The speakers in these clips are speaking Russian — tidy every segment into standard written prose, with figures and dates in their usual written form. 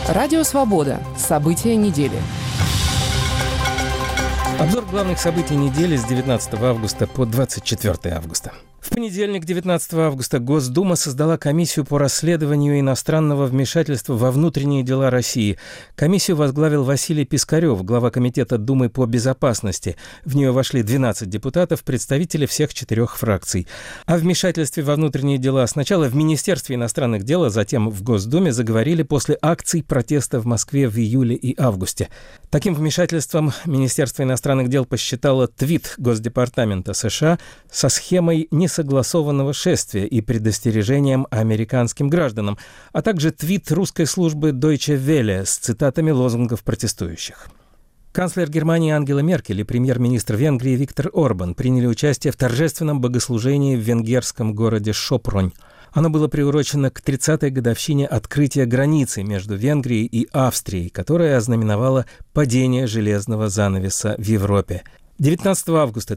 Радио «Свобода». События недели. Обзор главных событий недели с 19 августа по 24 августа. В понедельник, 19 августа, Госдума создала комиссию по расследованию иностранного вмешательства во внутренние дела России. Комиссию возглавил Василий Пискарев, глава Комитета Думы по безопасности. В нее вошли 12 депутатов, представители всех 4 фракций. О вмешательстве во внутренние дела сначала в Министерстве иностранных дел, а затем в Госдуме заговорили после акций протеста в Москве в июле и августе. Таким вмешательством Министерство иностранных дел посчитало твит Госдепартамента США со схемой несогласованного шествия и предостережением американским гражданам, а также твит русской службы Deutsche Welle с цитатами лозунгов протестующих. Канцлер Германии Ангела Меркель и премьер-министр Венгрии Виктор Орбан приняли участие в торжественном богослужении в венгерском городе Шопронь. Оно было приурочено к 30-й годовщине открытия границы между Венгрией и Австрией, которая ознаменовала падение железного занавеса в Европе. 19 августа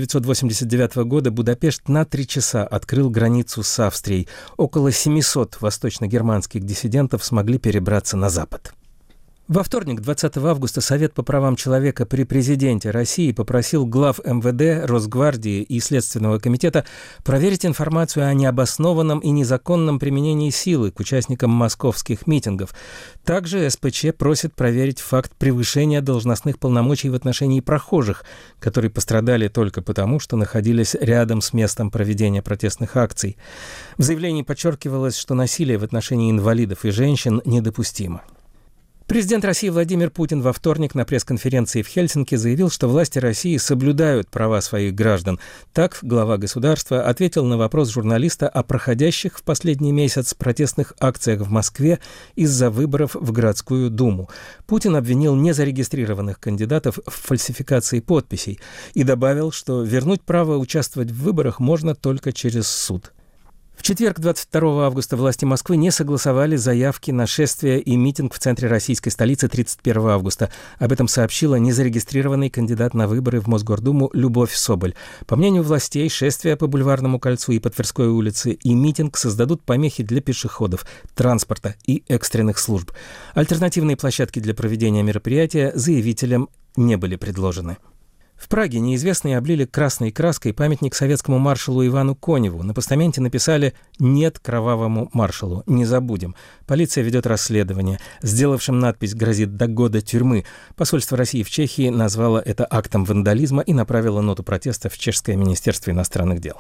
1989 года Будапешт на 3 часа открыл границу с Австрией. Около 700 восточно-германских диссидентов смогли перебраться на запад. Во вторник, 20 августа, Совет по правам человека при президенте России попросил глав МВД, Росгвардии и Следственного комитета проверить информацию о необоснованном и незаконном применении силы к участникам московских митингов. Также СПЧ просит проверить факт превышения должностных полномочий в отношении прохожих, которые пострадали только потому, что находились рядом с местом проведения протестных акций. В заявлении подчеркивалось, что насилие в отношении инвалидов и женщин недопустимо. Президент России Владимир Путин во вторник на пресс-конференции в Хельсинки заявил, что власти России соблюдают права своих граждан. Так, глава государства ответил на вопрос журналиста о проходящих в последний месяц протестных акциях в Москве из-за выборов в городскую думу. Путин обвинил незарегистрированных кандидатов в фальсификации подписей и добавил, что вернуть право участвовать в выборах можно только через суд. В четверг, 22 августа, власти Москвы не согласовали заявки на шествие и митинг в центре российской столицы 31 августа. Об этом сообщила незарегистрированный кандидат на выборы в Мосгордуму Любовь Соболь. По мнению властей, шествие по Бульварному кольцу и по Тверской улице и митинг создадут помехи для пешеходов, транспорта и экстренных служб. Альтернативные площадки для проведения мероприятия заявителям не были предложены. В Праге неизвестные облили красной краской памятник советскому маршалу Ивану Коневу. На постаменте написали «Нет кровавому маршалу, не забудем». Полиция ведет расследование. Сделавшим надпись грозит до года тюрьмы. Посольство России в Чехии назвало это актом вандализма и направило ноту протеста в Чешское министерство иностранных дел.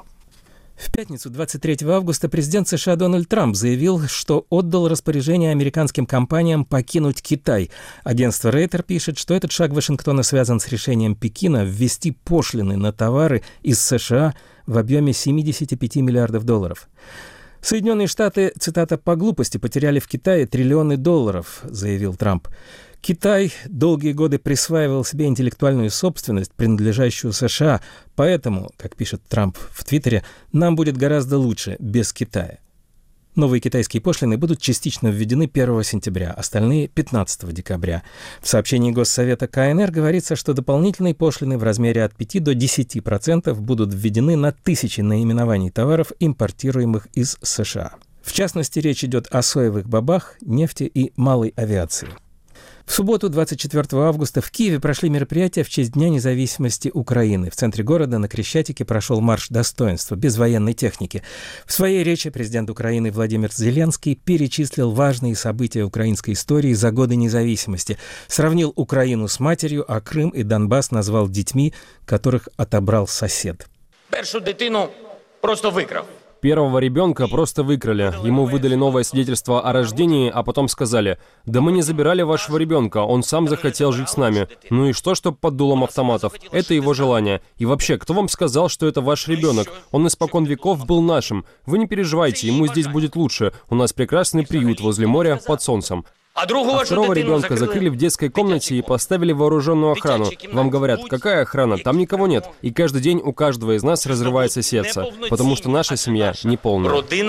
В пятницу, 23 августа, президент США Дональд Трамп заявил, что отдал распоряжение американским компаниям покинуть Китай. Агентство Рейтер пишет, что этот шаг Вашингтона связан с решением Пекина ввести пошлины на товары из США в объеме 75 миллиардов долларов. Соединенные Штаты, цитата, «по глупости потеряли в Китае триллионы долларов», заявил Трамп. Китай долгие годы присваивал себе интеллектуальную собственность, принадлежащую США, поэтому, как пишет Трамп в Твиттере, нам будет гораздо лучше без Китая. Новые китайские пошлины будут частично введены 1 сентября, остальные – 15 декабря. В сообщении Госсовета КНР говорится, что дополнительные пошлины в размере от 5 до 10% будут введены на тысячи наименований товаров, импортируемых из США. В частности, речь идет о соевых бобах, нефти и малой авиации. В субботу, 24 августа, в Киеве прошли мероприятия в честь Дня независимости Украины. В центре города на Крещатике прошел марш достоинства, без военной техники. В своей речи президент Украины Владимир Зеленский перечислил важные события украинской истории за годы независимости. Сравнил Украину с матерью, а Крым и Донбасс назвал детьми, которых отобрал сосед. Первую дитину просто выкрав. Первого ребенка просто выкрали. Ему выдали новое свидетельство о рождении, а потом сказали: «Да мы не забирали вашего ребенка, он сам захотел жить с нами». Ну и что под дулом автоматов? Это его желание. И вообще, кто вам сказал, что это ваш ребенок? Он испокон веков был нашим. Вы не переживайте, ему здесь будет лучше. У нас прекрасный приют возле моря под солнцем. А второго ребенка закрыли в детской комнате и поставили вооруженную охрану. Вам говорят: какая охрана? Там никого нет. И каждый день у каждого из нас разрывается сердце, потому что наша семья неполная.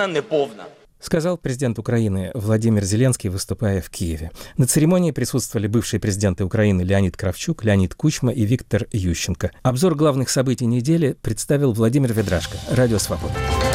Сказал президент Украины Владимир Зеленский, выступая в Киеве. На церемонии присутствовали бывшие президенты Украины Леонид Кравчук, Леонид Кучма и Виктор Ющенко. Обзор главных событий недели представил Владимир Ведрашко. Радио «Свобода».